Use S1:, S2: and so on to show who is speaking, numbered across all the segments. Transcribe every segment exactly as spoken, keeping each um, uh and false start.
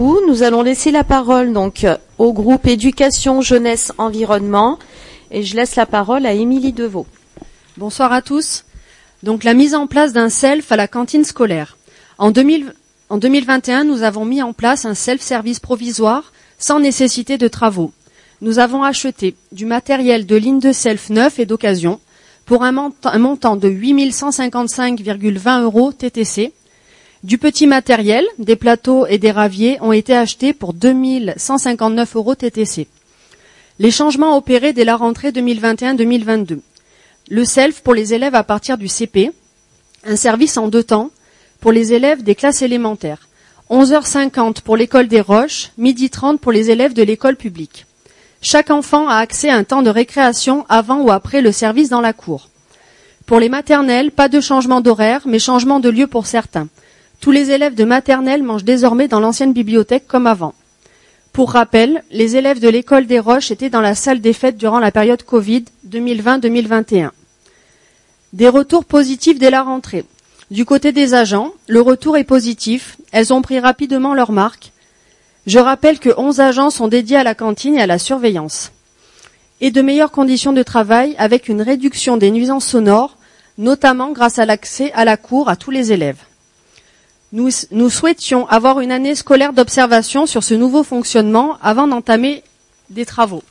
S1: Nous allons laisser la parole donc au groupe Éducation, Jeunesse, Environnement et je laisse la parole à Émilie Deveau.
S2: Bonsoir à tous. Donc la mise en place d'un self à la cantine scolaire. En, deux mille, en deux mille vingt et un, nous avons mis en place un self-service provisoire sans nécessité de travaux. Nous avons acheté du matériel de ligne de self neuf et d'occasion pour un montant, un montant de huit mille cent cinquante-cinq virgule vingt euros T T C. Du petit matériel, des plateaux et des raviers ont été achetés pour deux mille cent cinquante-neuf euros T T C. Les changements opérés dès la rentrée deux mille vingt et un deux mille vingt-deux. Le self pour les élèves à partir du C P, un service en deux temps pour les élèves des classes élémentaires. onze heures cinquante pour l'école des Roches, midi trente pour les élèves de l'école publique. Chaque enfant a accès à un temps de récréation avant ou après le service dans la cour. Pour les maternelles, pas de changement d'horaire, mais changement de lieu pour certains. Tous les élèves de maternelle mangent désormais dans l'ancienne bibliothèque comme avant. Pour rappel, les élèves de l'école des Roches étaient dans la salle des fêtes durant la période Covid deux mille vingt deux mille vingt et un. Des retours positifs dès la rentrée. Du côté des agents, le retour est positif. Elles ont pris rapidement leur marque. Je rappelle que onze agents sont dédiés à la cantine et à la surveillance. Et de meilleures conditions de travail avec une réduction des nuisances sonores, notamment grâce à l'accès à la cour à tous les élèves. Nous, nous souhaitions avoir une année scolaire d'observation sur ce nouveau fonctionnement avant d'entamer des travaux.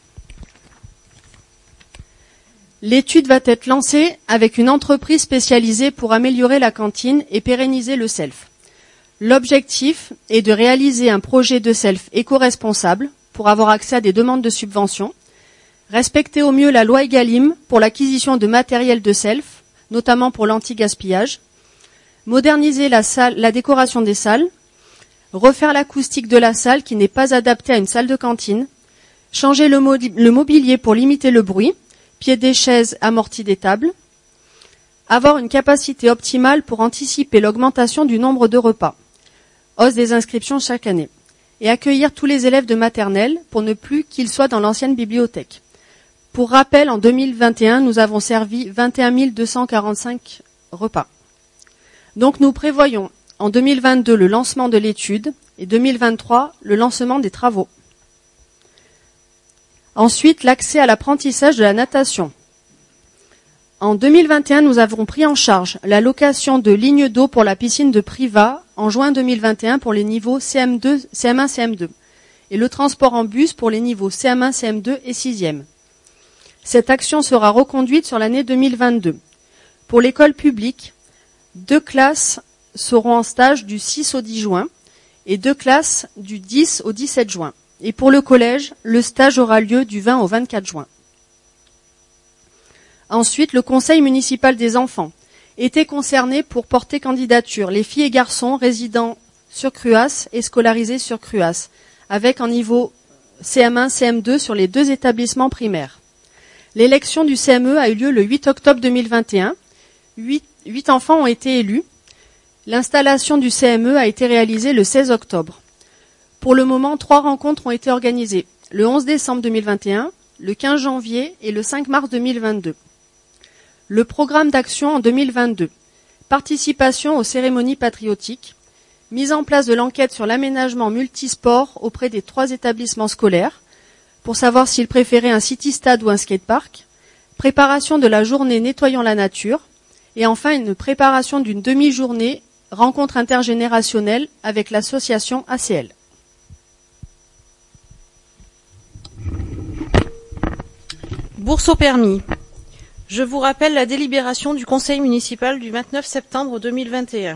S2: L'étude va être lancée avec une entreprise spécialisée pour améliorer la cantine et pérenniser le self. L'objectif est de réaliser un projet de self éco-responsable pour avoir accès à des demandes de subventions, respecter au mieux la loi Egalim pour l'acquisition de matériel de self, notamment pour l'anti-gaspillage, moderniser la salle, la décoration des salles, refaire l'acoustique de la salle qui n'est pas adaptée à une salle de cantine, changer le, modi- le mobilier pour limiter le bruit, pieds des chaises, amortis des tables, avoir une capacité optimale pour anticiper l'augmentation du nombre de repas, hausse des inscriptions chaque année, et accueillir tous les élèves de maternelle pour ne plus qu'ils soient dans l'ancienne bibliothèque. Pour rappel, en deux mille vingt et un, nous avons servi vingt et un mille deux cent quarante-cinq repas. Donc nous prévoyons en deux mille vingt-deux le lancement de l'étude et deux mille vingt-trois le lancement des travaux. Ensuite, l'accès à l'apprentissage de la natation. En deux mille vingt et un, nous avons pris en charge la location de lignes d'eau pour la piscine de Privas en juin deux mille vingt et un pour les niveaux C M deux, C M un, C M deux et le transport en bus pour les niveaux C M un, C M deux et sixième. Cette action sera reconduite sur l'année deux mille vingt-deux. Pour l'école publique, deux classes seront en stage du six au dix juin et deux classes du dix au dix-sept juin. Et pour le collège, le stage aura lieu du vingt au vingt-quatre juin. Ensuite, le conseil municipal des enfants était concerné pour porter candidature les filles et garçons résidant sur Cruas et scolarisés sur Cruas, avec un niveau C M un, C M deux sur les deux établissements primaires. L'élection du C M E a eu lieu le huit octobre deux mille vingt et un. Huit Huit enfants ont été élus. L'installation du C M E a été réalisée le seize octobre. Pour le moment, trois rencontres ont été organisées, le onze décembre deux mille vingt et un, le quinze janvier et le cinq mars deux mille vingt-deux. Le programme d'action en deux mille vingt-deux. Participation aux cérémonies patriotiques, mise en place de l'enquête sur l'aménagement multisport auprès des trois établissements scolaires, pour savoir s'ils préféraient un city-stade ou un skatepark, préparation de la journée Nettoyons la nature, et enfin une préparation d'une demi-journée rencontre intergénérationnelle avec l'association A C L.
S1: Bourse au permis. Je vous rappelle la délibération du conseil municipal du vingt-neuf septembre deux mille vingt et un.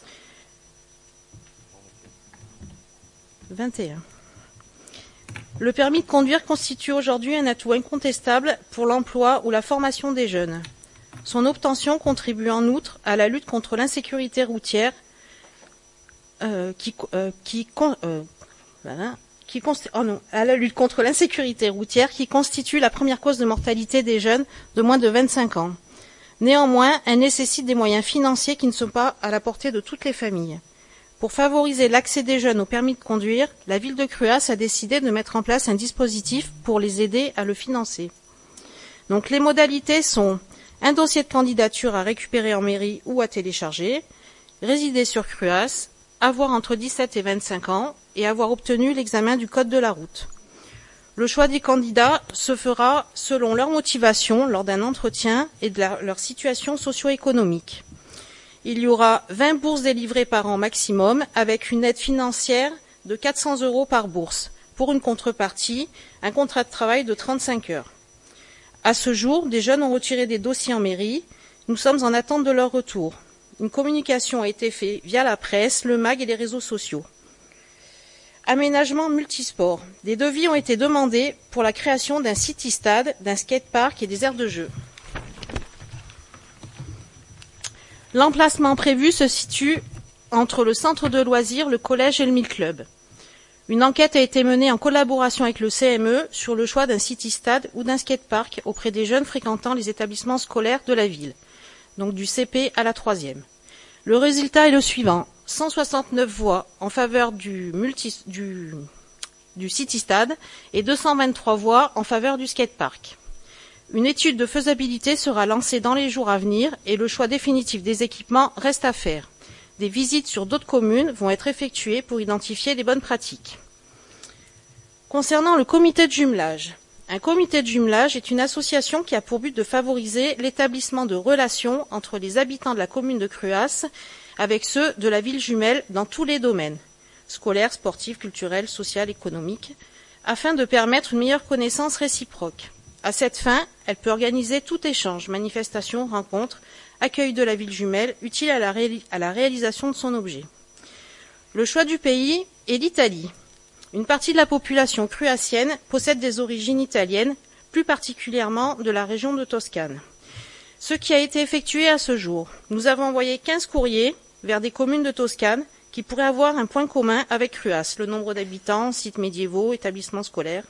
S1: vingt et un. Le permis de conduire constitue aujourd'hui un atout incontestable pour l'emploi ou la formation des jeunes. Son obtention contribue en outre à la lutte contre l'insécurité routière euh, qui, euh, qui, euh, voilà, qui oh non, à la lutte contre l'insécurité routière qui constitue la première cause de mortalité des jeunes de moins de vingt-cinq ans. Néanmoins, elle nécessite des moyens financiers qui ne sont pas à la portée de toutes les familles. Pour favoriser l'accès des jeunes au permis de conduire, la ville de Cruas a décidé de mettre en place un dispositif pour les aider à le financer. Donc les modalités sont un dossier de candidature à récupérer en mairie ou à télécharger, résider sur Cruas, avoir entre dix-sept et vingt-cinq ans et avoir obtenu l'examen du code de la route. Le choix des candidats se fera selon leur motivation lors d'un entretien et de la, leur situation socio-économique. Il y aura vingt bourses délivrées par an maximum avec une aide financière de quatre cents euros par bourse pour une contrepartie, un contrat de travail de trente-cinq heures. À ce jour, des jeunes ont retiré des dossiers en mairie. Nous sommes en attente de leur retour. Une communication a été faite via la presse, le mag et les réseaux sociaux. Aménagement multisport. Des devis ont été demandés pour la création d'un city-stade, d'un skatepark et des aires de jeu. L'emplacement prévu se situe entre le centre de loisirs, le collège et le Mille Club. Une enquête a été menée en collaboration avec le C M E sur le choix d'un city-stade ou d'un skatepark auprès des jeunes fréquentant les établissements scolaires de la ville, donc du C P à la troisième. Le résultat est le suivant. cent soixante-neuf voix en faveur du, multi, du, du city-stade et deux cent vingt-trois voix en faveur du skatepark. Une étude de faisabilité sera lancée dans les jours à venir et le choix définitif des équipements reste à faire. Des visites sur d'autres communes vont être effectuées pour identifier les bonnes pratiques. Concernant le comité de jumelage, un comité de jumelage est une association qui a pour but de favoriser l'établissement de relations entre les habitants de la commune de Cruas avec ceux de la ville jumelle dans tous les domaines, scolaires, sportifs, culturels, social, économiques, afin de permettre une meilleure connaissance réciproque. À cette fin, elle peut organiser tout échange, manifestation, rencontre, accueil de la ville jumelle, utile à la, ré- à la réalisation de son objet. Le choix du pays est l'Italie. Une partie de la population cruassienne possède des origines italiennes, plus particulièrement de la région de Toscane. Ce qui a été effectué à ce jour, nous avons envoyé quinze courriers vers des communes de Toscane qui pourraient avoir un point commun avec Cruas, le nombre d'habitants, sites médiévaux, établissements scolaires.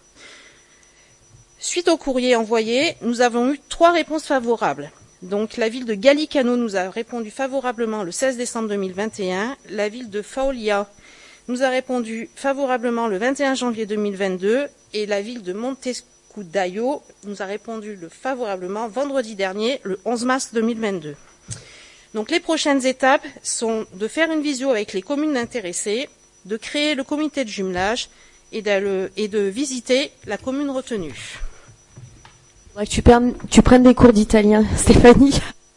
S1: Suite aux courriers envoyés, nous avons eu trois réponses favorables. Donc la ville de Gallicano nous a répondu favorablement le seize décembre deux mille vingt et un, la ville de Faolia nous a répondu favorablement le vingt et un janvier deux mille vingt-deux et la ville de Montescudaio nous a répondu le favorablement vendredi dernier, le onze mars deux mille vingt-deux. Donc les prochaines étapes sont de faire une visio avec les communes intéressées, de créer le comité de jumelage et de, et de visiter la commune retenue.
S3: Ouais, tu, pernes, tu prennes des cours d'italien, Stéphanie.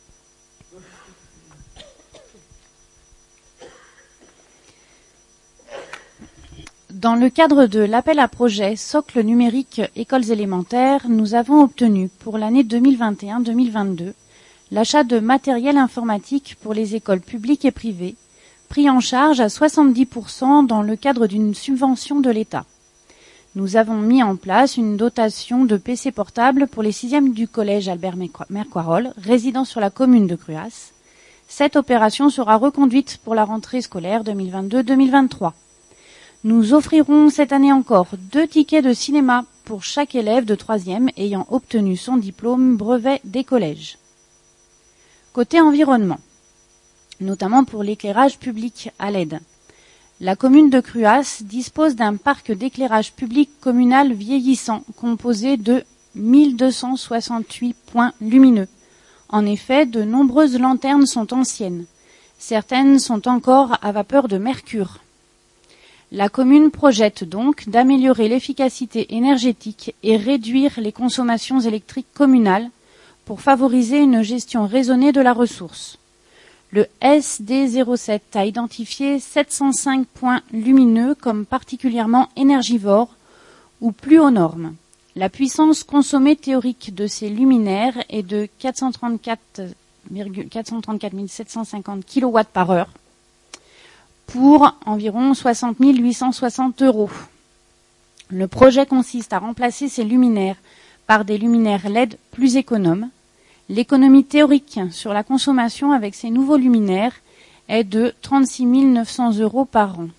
S4: Dans le cadre de l'appel à projet Socle numérique écoles élémentaires, nous avons obtenu pour l'année deux mille vingt et un deux mille vingt-deux l'achat de matériel informatique pour les écoles publiques et privées, pris en charge à soixante-dix pour cent dans le cadre d'une subvention de l'État. Nous avons mis en place une dotation de P C portables pour les sixièmes du collège Albert Mercoirol, résidant sur la commune de Cruas. Cette opération sera reconduite pour la rentrée scolaire deux mille vingt-deux deux mille vingt-trois. Nous offrirons cette année encore deux tickets de cinéma pour chaque élève de troisième ayant obtenu son diplôme brevet des collèges. Côté environnement, notamment pour l'éclairage public à L E D. La commune de Cruas dispose d'un parc d'éclairage public communal vieillissant composé de mille deux cent soixante-huit points lumineux. En effet, de nombreuses lanternes sont anciennes. Certaines sont encore à vapeur de mercure. La commune projette donc d'améliorer l'efficacité énergétique et réduire les consommations électriques communales pour favoriser une gestion raisonnée de la ressource. Le S D zéro sept a identifié sept cent cinq points lumineux comme particulièrement énergivores ou plus aux normes. La puissance consommée théorique de ces luminaires est de quatre cent trente-quatre mille sept cent cinquante kilowatts par heure pour environ soixante mille huit cent soixante euros. Le projet consiste à remplacer ces luminaires par des luminaires L E D plus économes. L'économie théorique sur la consommation avec ces nouveaux luminaires est de trente-six mille neuf cents euros par an.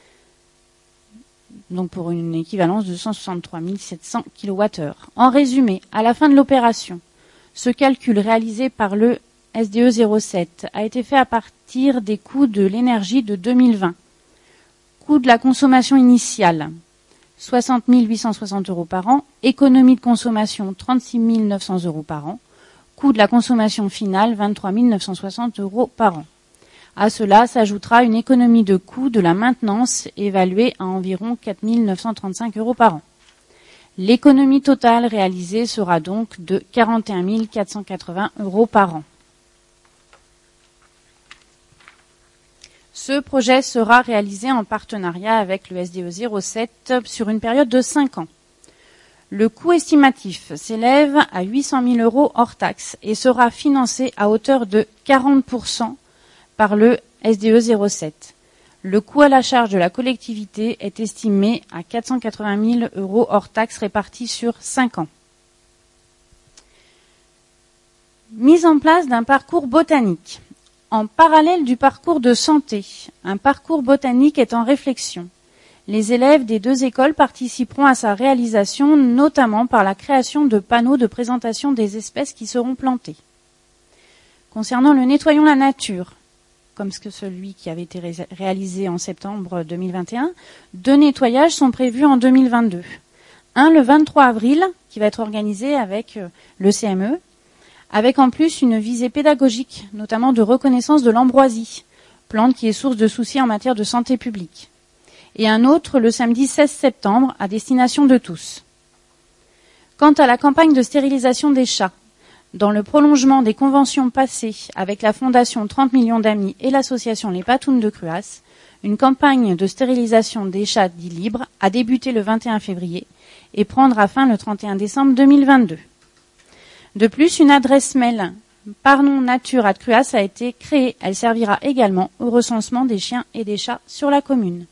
S4: Donc pour une équivalence de cent soixante-trois mille sept cents kilowattheures. En résumé, à la fin de l'opération, ce calcul réalisé par le S D E zéro sept a été fait à partir des coûts de l'énergie de deux mille vingt. Coût de la consommation initiale, soixante mille huit cent soixante euros par an. Économie de consommation, trente-six mille neuf cents euros par an. Coût de la consommation finale, vingt-trois mille neuf cent soixante euros par an. À cela s'ajoutera une économie de coût de la maintenance évaluée à environ quatre mille neuf cent trente-cinq euros par an. L'économie totale réalisée sera donc de quarante et un mille quatre cent quatre-vingts euros par an. Ce projet sera réalisé en partenariat avec le S D E zéro sept sur une période de cinq ans. Le coût estimatif s'élève à huit cent mille euros hors taxes et sera financé à hauteur de quarante pour cent par le S D E zéro sept. Le coût à la charge de la collectivité est estimé à quatre cent quatre-vingt mille euros hors taxes répartis sur cinq ans. Mise en place d'un parcours botanique. En parallèle du parcours de santé, un parcours botanique est en réflexion. Les élèves des deux écoles participeront à sa réalisation, notamment par la création de panneaux de présentation des espèces qui seront plantées. Concernant le Nettoyons la nature, comme que celui qui avait été ré- réalisé en septembre deux mille vingt et un, deux nettoyages sont prévus en deux mille vingt-deux. Un le vingt-trois avril, qui va être organisé avec le C M E, avec en plus une visée pédagogique, notamment de reconnaissance de l'ambroisie, plante qui est source de soucis en matière de santé publique. Et un autre le samedi seize septembre, à destination de tous. Quant à la campagne de stérilisation des chats, dans le prolongement des conventions passées avec la Fondation trente millions d'amis et l'association Les Patounes de Cruas, une campagne de stérilisation des chats dits libres a débuté le vingt et un février et prendra fin le trente et un décembre deux mille vingt-deux. De plus, une adresse mail Parlons Nature à Cruas a été créée. Elle servira également au recensement des chiens et des chats sur la commune.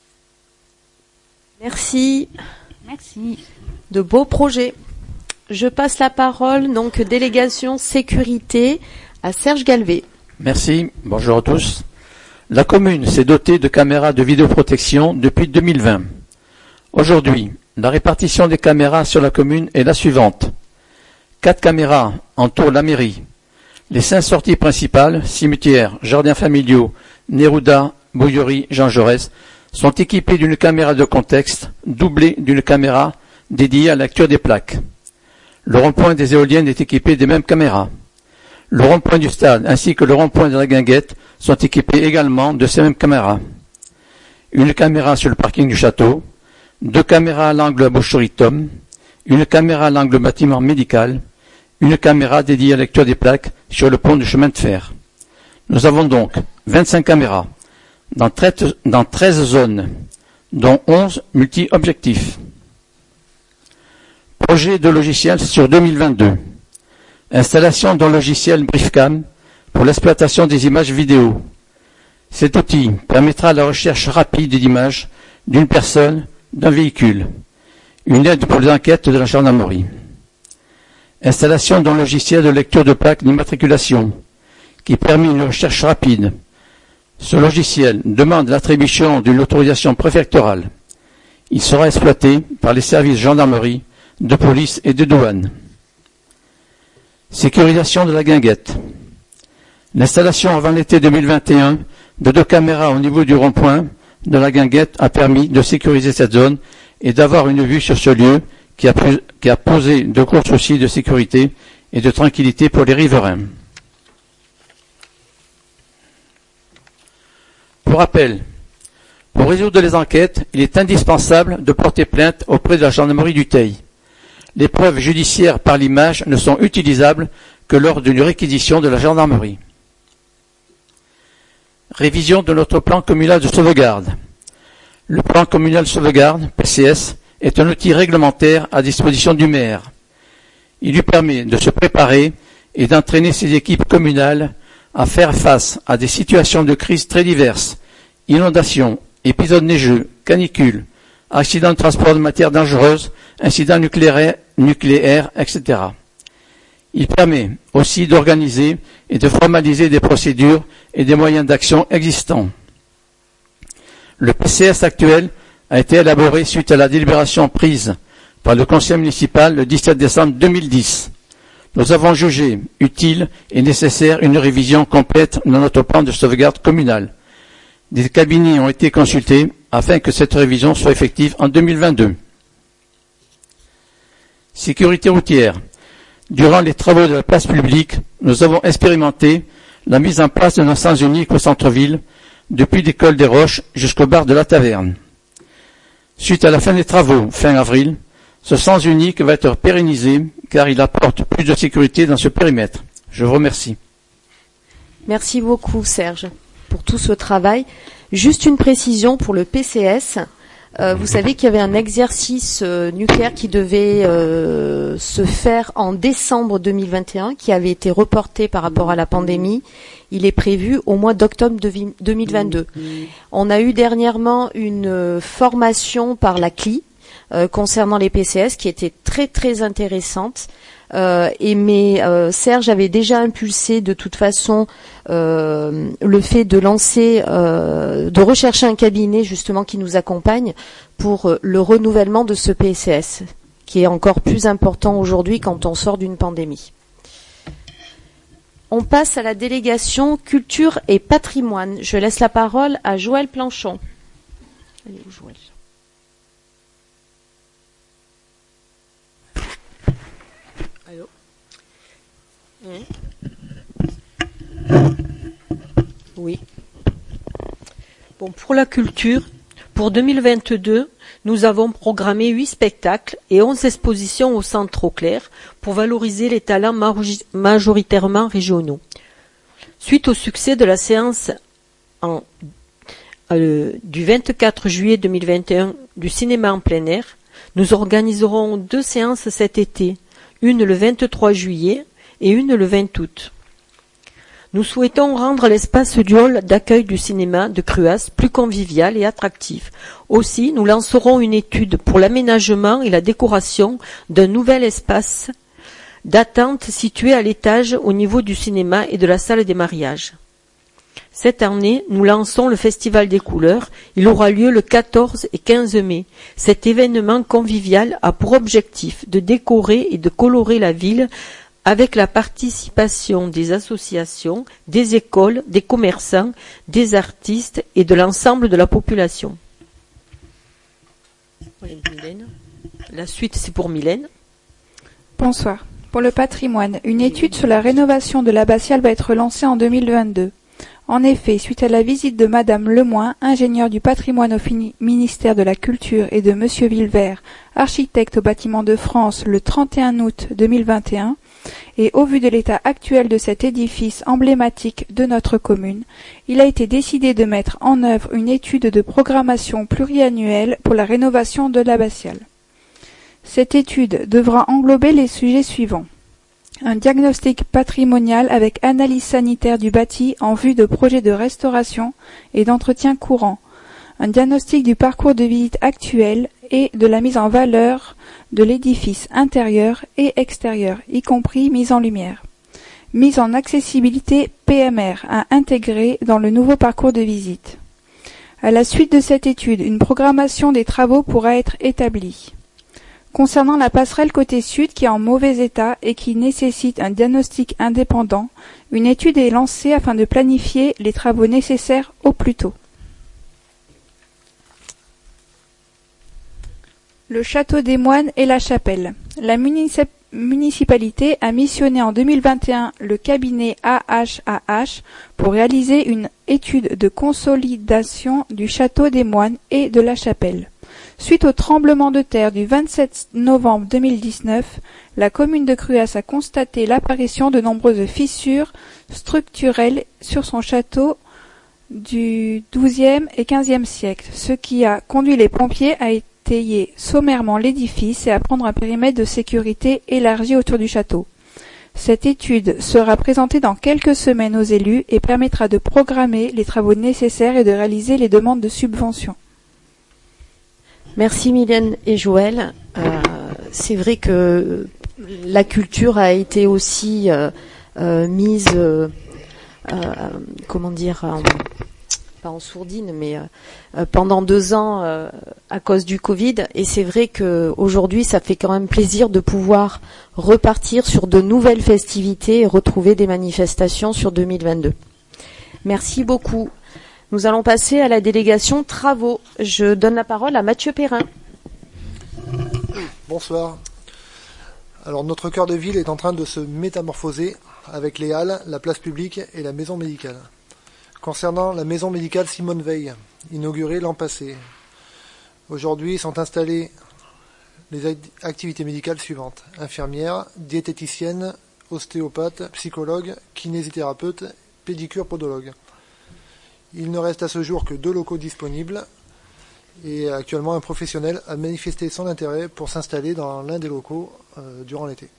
S3: Merci.
S4: Merci.
S3: De beaux projets. Je passe la parole, donc, délégation sécurité à Serge Galvé.
S5: Merci, bonjour à tous. La commune s'est dotée de caméras de vidéoprotection depuis deux mille vingt. Aujourd'hui, la répartition des caméras sur la commune est la suivante. Quatre caméras entourent la mairie. Les cinq sorties principales, cimetières, jardins familiaux, Neruda, Bouillerie, Jean Jaurès, sont équipées d'une caméra de contexte, doublée d'une caméra dédiée à la lecture des plaques. Le rond-point des éoliennes est équipé des mêmes caméras. Le rond-point du stade ainsi que le rond-point de la Guinguette sont équipés également de ces mêmes caméras. Une caméra sur le parking du château, deux caméras à l'angle à Boucherie-Tom, une caméra à l'angle bâtiment médical, une caméra dédiée à la lecture des plaques sur le pont du chemin de fer. Nous avons donc vingt-cinq caméras dans treize, dans treize zones, dont onze multi-objectifs. Projet de logiciel sur deux mille vingt-deux. Installation d'un logiciel Briefcam pour l'exploitation des images vidéo. Cet outil permettra la recherche rapide d'images d'une personne, d'un véhicule. Une aide pour les enquêtes de la gendarmerie. Installation d'un logiciel de lecture de plaques d'immatriculation qui permet une recherche rapide. Ce logiciel demande l'attribution d'une autorisation préfectorale. Il sera exploité par les services gendarmerie, de police et de douane. Sécurisation de la Guinguette. L'installation avant l'été deux mille vingt et un de deux caméras au niveau du rond-point de la Guinguette a permis de sécuriser cette zone et d'avoir une vue sur ce lieu qui a, qui a posé de gros soucis de sécurité et de tranquillité pour les riverains. Pour rappel, pour résoudre les enquêtes, il est indispensable de porter plainte auprès de la gendarmerie du Teil. Les preuves judiciaires par l'image ne sont utilisables que lors d'une réquisition de la gendarmerie. Révision de notre plan communal de sauvegarde. Le plan communal de sauvegarde, P C S, est un outil réglementaire à disposition du maire. Il lui permet de se préparer et d'entraîner ses équipes communales à faire face à des situations de crise très diverses, inondations, épisodes neigeux, canicules, accidents de transport de matières dangereuses, incidents nucléaires, nucléaires, et cetera. Il permet aussi d'organiser et de formaliser des procédures et des moyens d'action existants. Le P C S actuel a été élaboré suite à la délibération prise par le conseil municipal le dix-sept décembre deux mille dix. Nous avons jugé utile et nécessaire une révision complète de notre plan de sauvegarde communal. Des cabinets ont été consultés afin que cette révision soit effective en deux mille vingt-deux. Sécurité routière. Durant les travaux de la place publique, nous avons expérimenté la mise en place d'un sens unique au centre-ville, depuis l'école des Roches jusqu'au bar de la Taverne. Suite à la fin des travaux, fin avril, ce sens unique va être pérennisé car il apporte plus de sécurité dans ce périmètre. Je vous remercie.
S3: Merci beaucoup Serge pour tout ce travail. Juste une précision pour le P C S. Euh, vous savez qu'il y avait un exercice euh, nucléaire qui devait euh, se faire en décembre deux mille vingt et un, qui avait été reporté par rapport à la pandémie. Il est prévu au mois d'octobre deux mille vingt-deux. On a eu dernièrement une euh, formation par la C L I euh, concernant les P C S qui était très très intéressante. Euh, et mais euh, Serge avait déjà impulsé de toute façon euh, le fait de lancer, euh, de rechercher un cabinet justement qui nous accompagne pour euh, le renouvellement de ce P C S, qui est encore plus important aujourd'hui quand on sort d'une pandémie. On passe à la délégation culture et patrimoine. Je laisse la parole à Joël Planchon. Allez, où Joël ?
S6: Oui. Bon, pour la culture, pour deux mille vingt-deux, nous avons programmé huit spectacles et onze expositions au Centre Auclair pour valoriser les talents majoritairement régionaux. Suite au succès de la séance en, euh, du vingt-quatre juillet deux mille vingt et un du cinéma en plein air, nous organiserons deux séances cet été, une le vingt-trois juillet et une le vingt août. Nous souhaitons rendre l'espace du hall d'accueil du cinéma de Cruas plus convivial et attractif. Aussi, nous lancerons une étude pour l'aménagement et la décoration d'un nouvel espace d'attente situé à l'étage au niveau du cinéma et de la salle des mariages. Cette année, nous lançons le Festival des couleurs. Il aura lieu le quatorze et quinze mai. Cet événement convivial a pour objectif de décorer et de colorer la ville avec la participation des associations, des écoles, des commerçants, des artistes et de l'ensemble de la population. La suite, c'est pour Mylène.
S7: Bonsoir. Pour le patrimoine, une étude sur la rénovation de l'abbatiale va être lancée en deux mille vingt-deux. En effet, suite à la visite de Madame Lemoin, ingénieure du patrimoine au ministère de la Culture, et de Monsieur Villevert, architecte au bâtiment de France, le trente et un août deux mille vingt et un, et au vu de l'état actuel de cet édifice emblématique de notre commune, il a été décidé de mettre en œuvre une étude de programmation pluriannuelle pour la rénovation de l'abbatiale. Cette étude devra englober les sujets suivants. Un diagnostic patrimonial avec analyse sanitaire du bâti en vue de projets de restauration et d'entretien courant, un diagnostic du parcours de visite actuel et de la mise en valeur de l'édifice intérieur et extérieur, y compris mise en lumière. Mise en accessibilité P M R à intégrer dans le nouveau parcours de visite. À la suite de cette étude, une programmation des travaux pourra être établie. Concernant la passerelle côté sud qui est en mauvais état et qui nécessite un diagnostic indépendant, une étude est lancée afin de planifier les travaux nécessaires au plus tôt. Le château des Moines et la chapelle. La municip- municipalité a missionné en deux mille vingt et un le cabinet A H A H pour réaliser une étude de consolidation du château des Moines et de la chapelle. Suite au tremblement de terre du vingt-sept novembre deux mille dix-neuf, la commune de Cruas a constaté l'apparition de nombreuses fissures structurelles sur son château du douzième et quinzième siècle, ce qui a conduit les pompiers à étayer sommairement l'édifice et à prendre un périmètre de sécurité élargi autour du château. Cette étude sera présentée dans quelques semaines aux élus et permettra de programmer les travaux nécessaires et de réaliser les demandes de subventions.
S3: Merci Mylène et Joël. Euh, c'est vrai que la culture a été aussi euh, euh, mise, euh, euh, comment dire, en, pas en sourdine, mais euh, pendant deux ans euh, à cause du Covid. Et c'est vrai qu'aujourd'hui, ça fait quand même plaisir de pouvoir repartir sur de nouvelles festivités et retrouver des manifestations sur deux mille vingt-deux. Merci beaucoup. Nous allons passer à la délégation travaux. Je donne la parole à Mathieu Perrin.
S8: Bonsoir. Alors notre cœur de ville est en train de se métamorphoser avec les halles, la place publique et la maison médicale. Concernant la maison médicale Simone Veil, inaugurée l'an passé, aujourd'hui sont installées les activités médicales suivantes: infirmière, diététicienne, ostéopathe, psychologue, kinésithérapeute, pédicure, podologue. Il ne reste à ce jour que deux locaux disponibles et actuellement un professionnel a manifesté son intérêt pour s'installer dans l'un des locaux euh, durant l'été.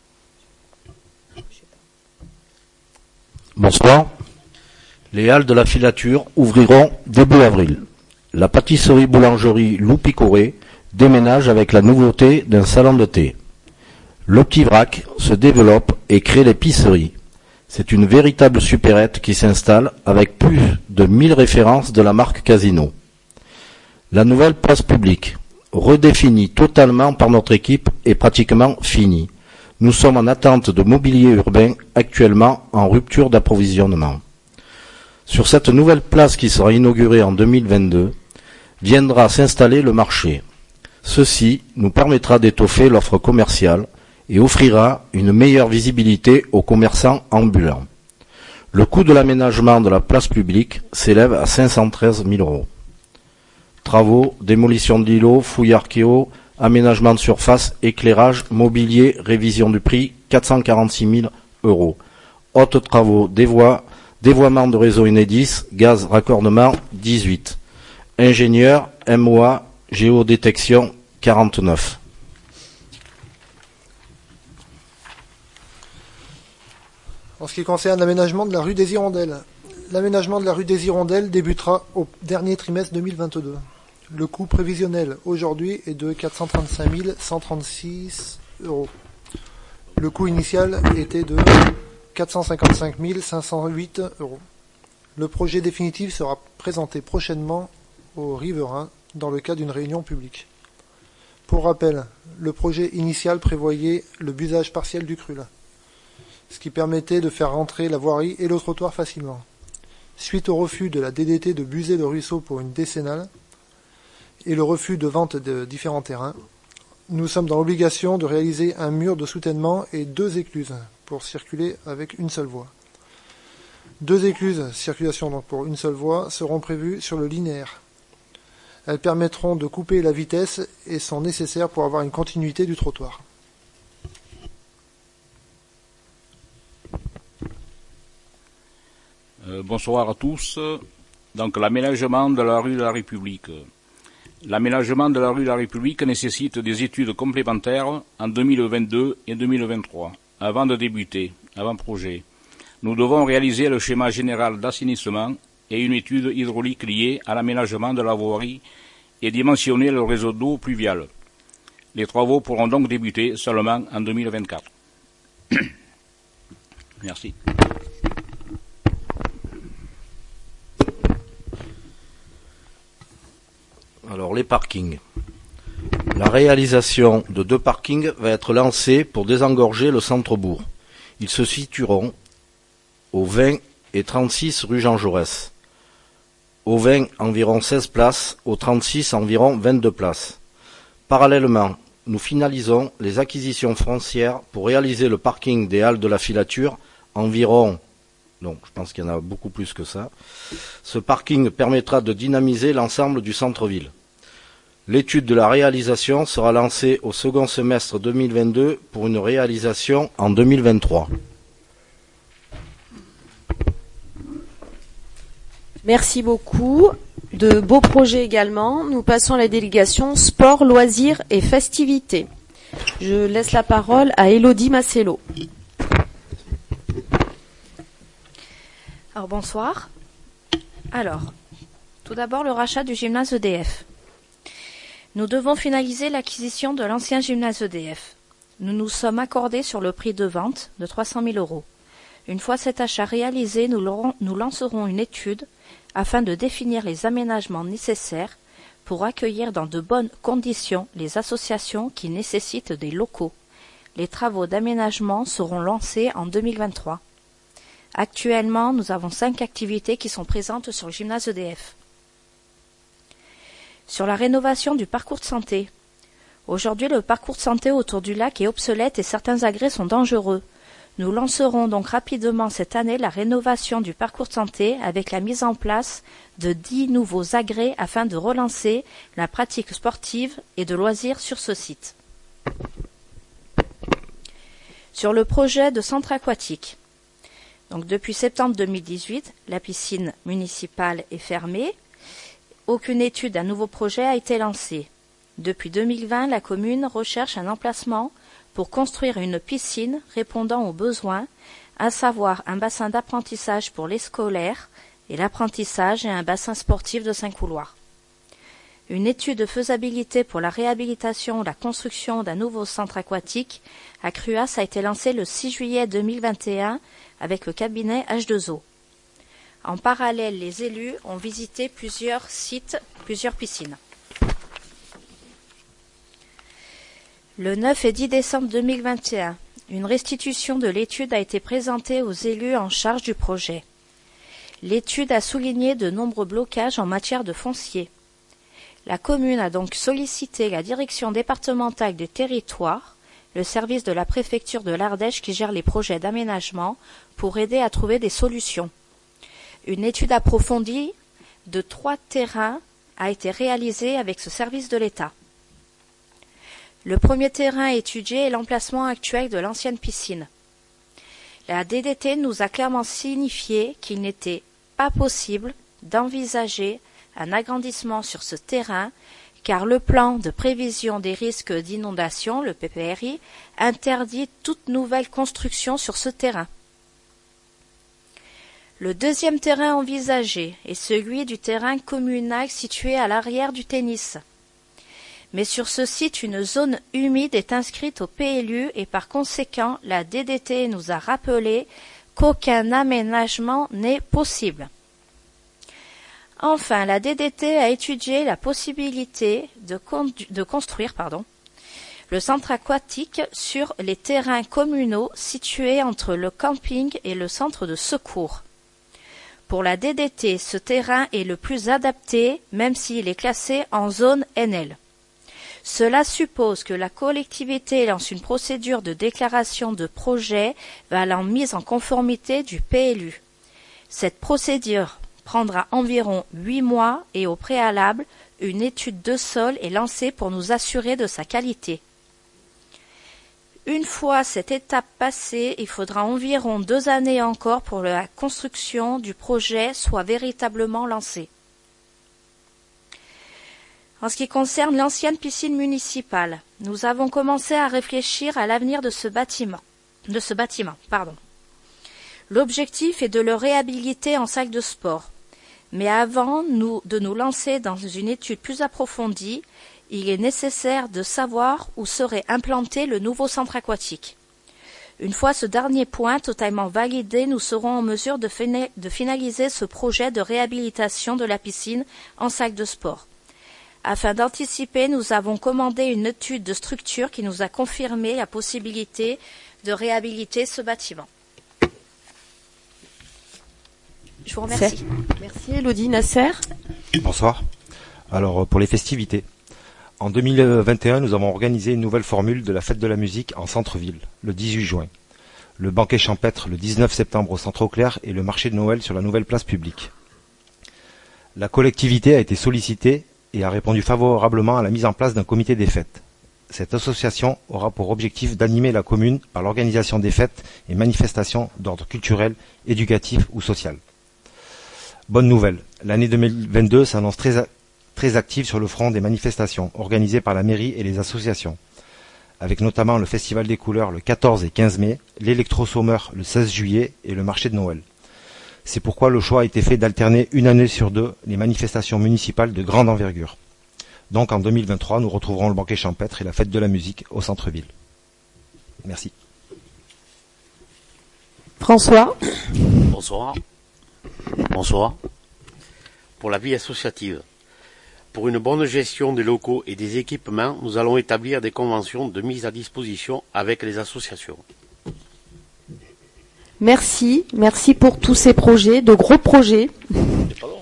S9: Bonsoir. Les halles de la filature ouvriront début avril. La pâtisserie-boulangerie Loup Picoré déménage avec la nouveauté d'un salon de thé. Le Petit Vrac se développe et crée l'épicerie. C'est une véritable supérette qui s'installe avec plus de mille références de la marque Casino. La nouvelle place publique, redéfinie totalement par notre équipe, est pratiquement finie. Nous sommes en attente de mobilier urbain actuellement en rupture d'approvisionnement. Sur cette nouvelle place qui sera inaugurée en deux mille vingt-deux, viendra s'installer le marché. Ceci nous permettra d'étoffer l'offre commerciale et offrira une meilleure visibilité aux commerçants ambulants. Le coût de l'aménagement de la place publique s'élève à cinq cent treize mille euros. Travaux, démolition de l'îlot, fouilles archéo, aménagement de surface, éclairage, mobilier, révision du prix, quatre cent quarante-six mille euros. Autres travaux, dévoie, dévoiement de réseau Enedis, gaz, raccordement, dix-huit. Ingénieur, M O A, géodétection, quarante-neuf.
S8: En ce qui concerne l'aménagement de la rue des Hirondelles, l'aménagement de la rue des Hirondelles débutera au dernier trimestre deux mille vingt-deux. Le coût prévisionnel aujourd'hui est de quatre cent trente-cinq mille cent trente-six euros. Le coût initial était de quatre cent cinquante-cinq mille cinq cent huit euros. Le projet définitif sera présenté prochainement aux riverains dans le cadre d'une réunion publique. Pour rappel, le projet initial prévoyait le busage partiel du Crul, ce qui permettait de faire rentrer la voirie et le trottoir facilement. Suite au refus de la D D T de buser le ruisseau pour une décennale et le refus de vente de différents terrains, nous sommes dans l'obligation de réaliser un mur de soutènement et deux écluses pour circuler avec une seule voie. Deux écluses, circulation donc pour une seule voie, seront prévues sur le linéaire. Elles permettront de couper la vitesse et sont nécessaires pour avoir une continuité du trottoir.
S10: Euh, bonsoir à tous. Donc l'aménagement de la rue de la République. L'aménagement de la rue de la République nécessite des études complémentaires en deux mille vingt-deux et deux mille vingt-trois, avant de débuter, avant projet. Nous devons réaliser le schéma général d'assainissement et une étude hydraulique liée à l'aménagement de la voirie et dimensionner le réseau d'eau pluviale. Les travaux pourront donc débuter seulement en deux mille vingt-quatre. Merci.
S9: Alors, les parkings. La réalisation de deux parkings va être lancée pour désengorger le centre-bourg. Ils se situeront au vingt et trente-six rue Jean Jaurès. Au vingt, environ seize places, au trente-six, environ vingt-deux places. Parallèlement, nous finalisons les acquisitions foncières pour réaliser le parking des halles de la filature, environ, donc je pense qu'il y en a beaucoup plus que ça. Ce parking permettra de dynamiser l'ensemble du centre-ville. L'étude de la réalisation sera lancée au second semestre deux mille vingt-deux pour une réalisation en deux mille vingt-trois.
S3: Merci beaucoup. De beaux projets également. Nous passons à la délégation sport, loisirs et festivités. Je laisse la parole à Élodie Massello.
S11: Alors bonsoir. Alors, tout d'abord le rachat du gymnase E D F. Nous devons finaliser l'acquisition de l'ancien gymnase E D F. Nous nous sommes accordés sur le prix de vente de trois cent mille euros. Une fois cet achat réalisé, nous, nous lancerons une étude afin de définir les aménagements nécessaires pour accueillir dans de bonnes conditions les associations qui nécessitent des locaux. Les travaux d'aménagement seront lancés en deux mille vingt-trois. Actuellement, nous avons cinq activités qui sont présentes sur le gymnase E D F. Sur la rénovation du parcours de santé. Aujourd'hui, le parcours de santé autour du lac est obsolète et certains agrès sont dangereux. Nous lancerons donc rapidement cette année la rénovation du parcours de santé avec la mise en place de dix nouveaux agrès afin de relancer la pratique sportive et de loisirs sur ce site. Sur le projet de centre aquatique. Donc depuis septembre deux mille dix-huit, la piscine municipale est fermée. Aucune étude d'un nouveau projet a été lancée. Depuis deux mille vingt, la commune recherche un emplacement pour construire une piscine répondant aux besoins, à savoir un bassin d'apprentissage pour les scolaires et l'apprentissage et un bassin sportif de cinq couloirs. Une étude de faisabilité pour la réhabilitation ou la construction d'un nouveau centre aquatique à Cruas a été lancée le six juillet deux mille vingt et un avec le cabinet H deux O. En parallèle, les élus ont visité plusieurs sites, plusieurs piscines. Le neuf et dix décembre deux mille vingt et un, une restitution de l'étude a été présentée aux élus en charge du projet. L'étude a souligné de nombreux blocages en matière de foncier. La commune a donc sollicité la direction départementale des territoires, le service de la préfecture de l'Ardèche qui gère les projets d'aménagement, pour aider à trouver des solutions. Une étude approfondie de trois terrains a été réalisée avec ce service de l'État. Le premier terrain étudié est l'emplacement actuel de l'ancienne piscine. La D D T nous a clairement signifié qu'il n'était pas possible d'envisager un agrandissement sur ce terrain car le plan de prévision des risques d'inondation, le P P R I, interdit toute nouvelle construction sur ce terrain. Le deuxième terrain envisagé est celui du terrain communal situé à l'arrière du tennis. Mais sur ce site, une zone humide est inscrite au P L U et par conséquent, la D D T nous a rappelé qu'aucun aménagement n'est possible. Enfin, la D D T a étudié la possibilité de, de construire pardon, le centre aquatique sur les terrains communaux situés entre le camping et le centre de secours. Pour la D D T, ce terrain est le plus adapté, même s'il est classé en zone N L. Cela suppose que la collectivité lance une procédure de déclaration de projet valant mise en conformité du P L U. Cette procédure prendra environ huit mois et au préalable, une étude de sol est lancée pour nous assurer de sa qualité. Une fois cette étape passée, il faudra environ deux années encore pour que la construction du projet soit véritablement lancée. En ce qui concerne l'ancienne piscine municipale, nous avons commencé à réfléchir à l'avenir de ce bâtiment. De ce bâtiment, pardon. L'objectif est de le réhabiliter en salle de sport. Mais avant nous, de nous lancer dans une étude plus approfondie, il est nécessaire de savoir où serait implanté le nouveau centre aquatique. Une fois ce dernier point totalement validé, nous serons en mesure de, fina- de finaliser ce projet de réhabilitation de la piscine en salle de sport. Afin d'anticiper, nous avons commandé une étude de structure qui nous a confirmé la possibilité de réhabiliter ce bâtiment. Je vous remercie.
S3: Merci Elodie. Nasser.
S12: Bonsoir. Alors pour les festivités, en deux mille vingt et un, nous avons organisé une nouvelle formule de la fête de la musique en centre-ville, le dix-huit juin. Le banquet champêtre le dix-neuf septembre au Centre Auclair et le marché de Noël sur la nouvelle place publique. La collectivité a été sollicitée et a répondu favorablement à la mise en place d'un comité des fêtes. Cette association aura pour objectif d'animer la commune par l'organisation des fêtes et manifestations d'ordre culturel, éducatif ou social. Bonne nouvelle, l'année deux mille vingt-deux s'annonce très, très active sur le front des manifestations organisées par la mairie et les associations, avec notamment le Festival des couleurs le quatorze et quinze mai, l'électro-sommeur le seize juillet et le marché de Noël. C'est pourquoi le choix a été fait d'alterner une année sur deux les manifestations municipales de grande envergure. Donc en deux mille vingt-trois, nous retrouverons le banquet champêtre et la fête de la musique au centre-ville. Merci.
S3: François.
S13: Bonsoir. Bonsoir. Pour la vie associative. Pour une bonne gestion des locaux et des équipements, nous allons établir des conventions de mise à disposition avec les associations.
S3: Merci, merci pour tous ces projets, de gros projets.
S13: C'est pas long.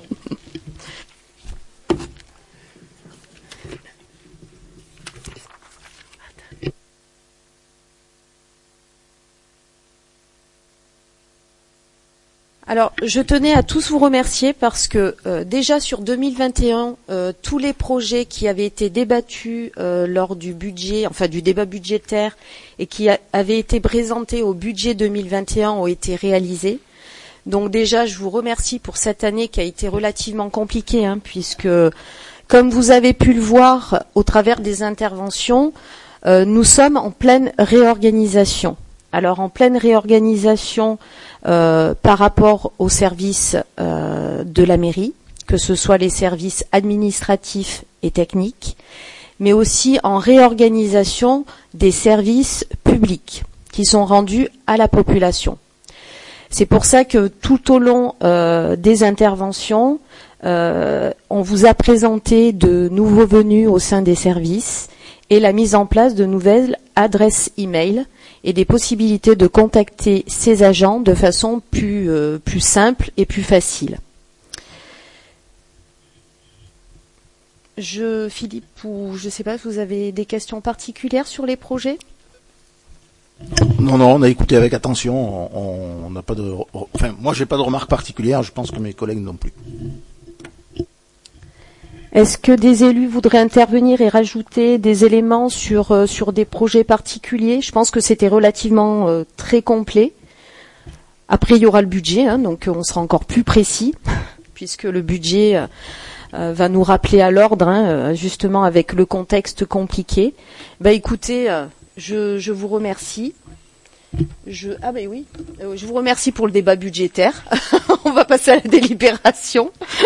S3: Alors, je tenais à tous vous remercier parce que euh, déjà sur deux mille vingt et un, euh, tous les projets qui avaient été débattus euh, lors du budget, enfin du débat budgétaire et qui a, avaient été présentés au budget deux mille vingt et un ont été réalisés. Donc déjà, je vous remercie pour cette année qui a été relativement compliquée, hein, puisque, comme vous avez pu le voir au travers des interventions, euh, nous sommes en pleine réorganisation. Alors en pleine réorganisation euh, par rapport aux services euh, de la mairie, que ce soit les services administratifs et techniques, mais aussi en réorganisation des services publics qui sont rendus à la population. C'est pour ça que tout au long euh, des interventions, euh, on vous a présenté de nouveaux venus au sein des services et la mise en place de nouvelles adresses e-mail et des possibilités de contacter ces agents de façon plus, euh, plus simple et plus facile. Je, Philippe, ou je ne sais pas, vous avez des questions particulières sur les projets ?
S14: Non, non, on a écouté avec attention. On n'a pas de, enfin, moi, j'ai pas de remarques particulières. Je pense que mes collègues non plus.
S3: Est-ce que des élus voudraient intervenir et rajouter des éléments sur euh, sur des projets particuliers ? Je pense que c'était relativement euh, très complet. Après, il y aura le budget, hein, donc on sera encore plus précis, puisque le budget euh, euh, va nous rappeler à l'ordre, hein, justement avec le contexte compliqué. Bah, écoutez, euh, je, je vous remercie. Je, ah ben oui, euh, je vous remercie pour le débat budgétaire. On va passer à la délibération.